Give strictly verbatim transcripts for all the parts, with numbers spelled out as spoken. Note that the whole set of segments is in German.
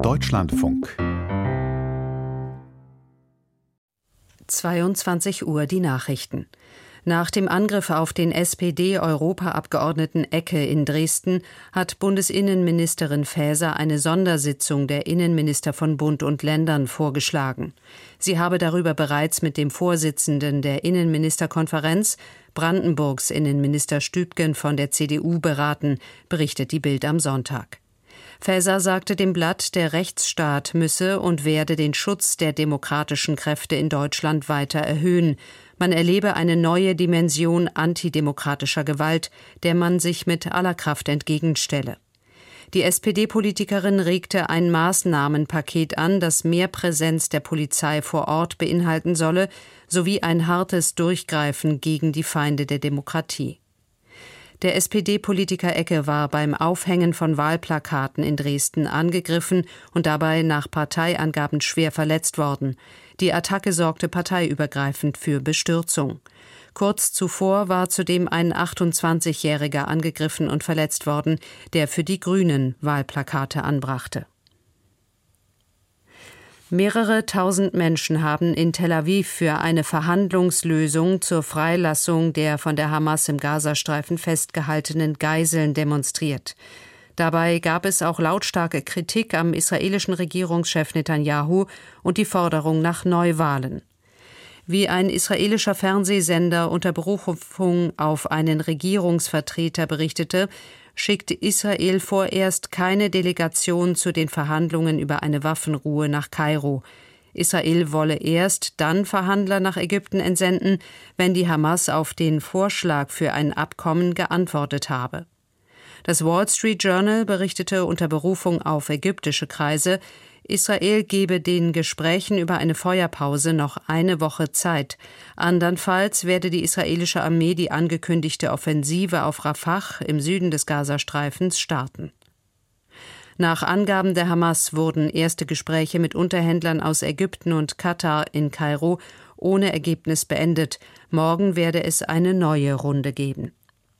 Deutschlandfunk. zweiundzwanzig Uhr die Nachrichten. Nach dem Angriff auf den S P D-Europaabgeordneten Ecke in Dresden hat Bundesinnenministerin Faeser eine Sondersitzung der Innenminister von Bund und Ländern vorgeschlagen. Sie habe darüber bereits mit dem Vorsitzenden der Innenministerkonferenz, Brandenburgs Innenminister Stübgen von der C D U, beraten, berichtet die Bild am Sonntag. Faeser sagte dem Blatt, der Rechtsstaat müsse und werde den Schutz der demokratischen Kräfte in Deutschland weiter erhöhen. Man erlebe eine neue Dimension antidemokratischer Gewalt, der man sich mit aller Kraft entgegenstelle. Die S P D-Politikerin regte ein Maßnahmenpaket an, das mehr Präsenz der Polizei vor Ort beinhalten solle, sowie ein hartes Durchgreifen gegen die Feinde der Demokratie. Der S P D-Politiker Ecke war beim Aufhängen von Wahlplakaten in Dresden angegriffen und dabei nach Parteiangaben schwer verletzt worden. Die Attacke sorgte parteiübergreifend für Bestürzung. Kurz zuvor war zudem ein achtundzwanzigjähriger angegriffen und verletzt worden, der für die Grünen Wahlplakate anbrachte. Mehrere tausend Menschen haben in Tel Aviv für eine Verhandlungslösung zur Freilassung der von der Hamas im Gazastreifen festgehaltenen Geiseln demonstriert. Dabei gab es auch lautstarke Kritik am israelischen Regierungschef Netanyahu und die Forderung nach Neuwahlen. Wie ein israelischer Fernsehsender unter Berufung auf einen Regierungsvertreter berichtete, schickt Israel vorerst keine Delegation zu den Verhandlungen über eine Waffenruhe nach Kairo. Israel wolle erst dann Verhandler nach Ägypten entsenden, wenn die Hamas auf den Vorschlag für ein Abkommen geantwortet habe. Das Wall Street Journal berichtete unter Berufung auf ägyptische Kreise, Israel gebe den Gesprächen über eine Feuerpause noch eine Woche Zeit. Andernfalls werde die israelische Armee die angekündigte Offensive auf Rafah im Süden des Gazastreifens starten. Nach Angaben der Hamas wurden erste Gespräche mit Unterhändlern aus Ägypten und Katar in Kairo ohne Ergebnis beendet. Morgen werde es eine neue Runde geben.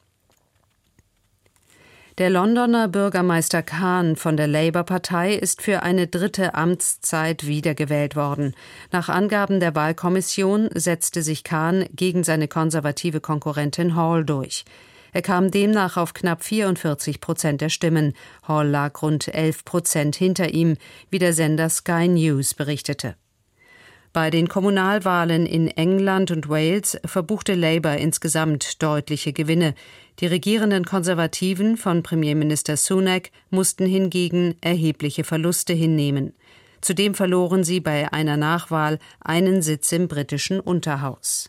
Der Londoner Bürgermeister Khan von der Labour-Partei ist für eine dritte Amtszeit wiedergewählt worden. Nach Angaben der Wahlkommission setzte sich Khan gegen seine konservative Konkurrentin Hall durch. Er kam demnach auf knapp vierundvierzig Prozent der Stimmen. Hall lag rund elf Prozent hinter ihm, wie der Sender Sky News berichtete. Bei den Kommunalwahlen in England und Wales verbuchte Labour insgesamt deutliche Gewinne. Die regierenden Konservativen von Premierminister Sunak mussten hingegen erhebliche Verluste hinnehmen. Zudem verloren sie bei einer Nachwahl einen Sitz im britischen Unterhaus.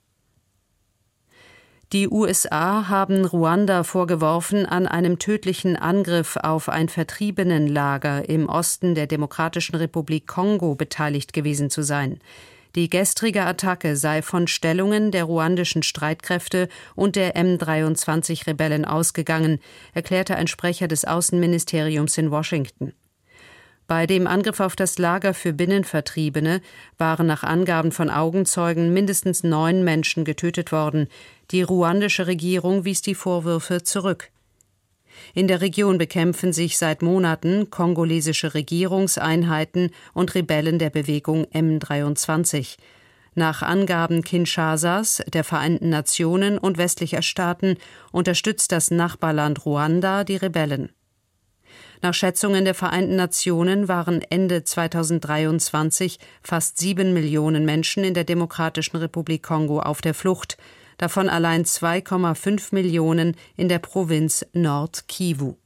Die U S A haben Ruanda vorgeworfen, an einem tödlichen Angriff auf ein Vertriebenenlager im Osten der Demokratischen Republik Kongo beteiligt gewesen zu sein. Die gestrige Attacke sei von Stellungen der ruandischen Streitkräfte und der M dreiundzwanzig-Rebellen ausgegangen, erklärte ein Sprecher des Außenministeriums in Washington. Bei dem Angriff auf das Lager für Binnenvertriebene waren nach Angaben von Augenzeugen mindestens neun Menschen getötet worden. Die ruandische Regierung wies die Vorwürfe zurück. In der Region bekämpfen sich seit Monaten kongolesische Regierungseinheiten und Rebellen der Bewegung M dreiundzwanzig. Nach Angaben Kinshasas, der Vereinten Nationen und westlicher Staaten unterstützt das Nachbarland Ruanda die Rebellen. Nach Schätzungen der Vereinten Nationen waren Ende zweitausenddreiundzwanzig fast sieben Millionen Menschen in der Demokratischen Republik Kongo auf der Flucht, davon allein zwei Komma fünf Millionen in der Provinz Nord-Kivu.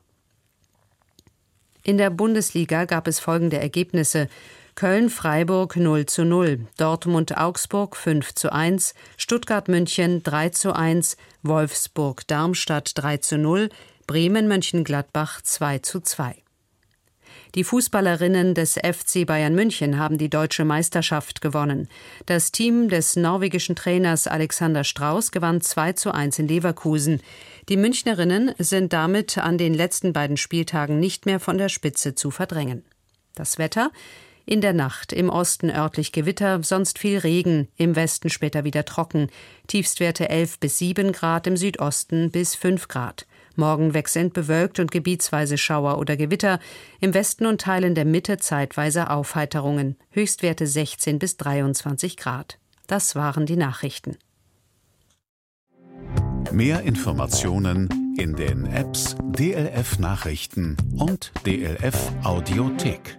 In der Bundesliga gab es folgende Ergebnisse: Köln-Freiburg null zu null, Dortmund-Augsburg fünf zu eins, Stuttgart-München drei zu eins, Wolfsburg-Darmstadt drei zu null, Bremen-Mönchengladbach zwei zu zwei. Die Fußballerinnen des F C Bayern München haben die deutsche Meisterschaft gewonnen. Das Team des norwegischen Trainers Alexander Strauß gewann zwei zu eins in Leverkusen. Die Münchnerinnen sind damit an den letzten beiden Spieltagen nicht mehr von der Spitze zu verdrängen. Das Wetter: In der Nacht im Osten örtlich Gewitter, sonst viel Regen, im Westen später wieder trocken. Tiefstwerte elf bis sieben Grad, im Südosten bis fünf Grad. Morgen wechselnd bewölkt und gebietsweise Schauer oder Gewitter. Im Westen und Teilen der Mitte zeitweise Aufheiterungen. Höchstwerte sechzehn bis dreiundzwanzig Grad. Das waren die Nachrichten. Mehr Informationen in den Apps D L F Nachrichten und D L F Audiothek.